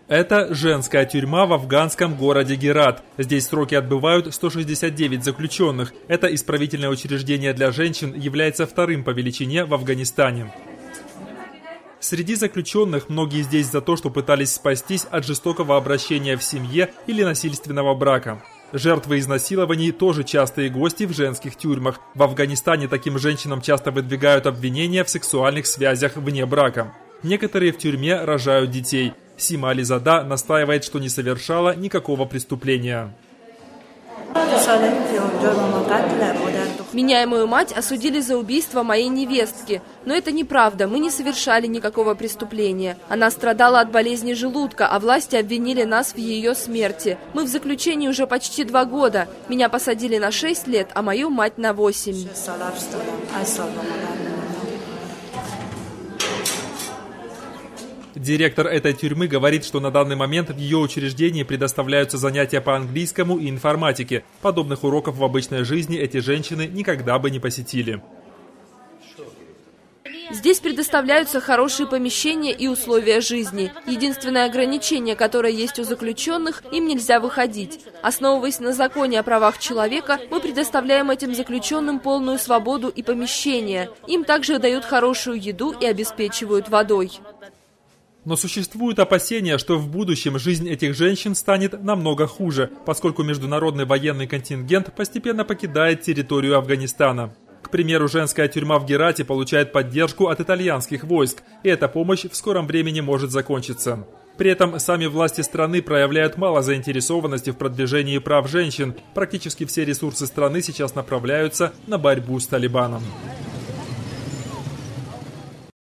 Это женская тюрьма в афганском городе Герат. Здесь сроки отбывают 169 заключенных. Это исправительное учреждение для женщин является вторым по величине в Афганистане. Среди заключенных многие здесь за то, что пытались спастись от жестокого обращения в семье или насильственного брака. Жертвы изнасилований тоже частые гости в женских тюрьмах. В Афганистане таким женщинам часто выдвигают обвинения в сексуальных связях вне брака. Некоторые в тюрьме рожают детей. Сима Ализада настаивает, что не совершала никакого преступления. Меня и мою мать осудили за убийство моей невестки. Но это неправда, мы не совершали никакого преступления. Она страдала от болезни желудка, а власти обвинили нас в ее смерти. Мы в заключении уже почти 2 года. Меня посадили на 6 лет, а мою мать на 8. Директор этой тюрьмы говорит, что на данный момент в ее учреждении предоставляются занятия по английскому и информатике. Подобных уроков в обычной жизни эти женщины никогда бы не посетили. Здесь предоставляются хорошие помещения и условия жизни. Единственное ограничение, которое есть у заключенных, им нельзя выходить. Основываясь на законе о правах человека, мы предоставляем этим заключенным полную свободу и помещение. Им также дают хорошую еду и обеспечивают водой. Но существуют опасения, что в будущем жизнь этих женщин станет намного хуже, поскольку международный военный контингент постепенно покидает территорию Афганистана. К примеру, женская тюрьма в Герате получает поддержку от итальянских войск, и эта помощь в скором времени может закончиться. При этом сами власти страны проявляют мало заинтересованности в продвижении прав женщин. Практически все ресурсы страны сейчас направляются на борьбу с Талибаном.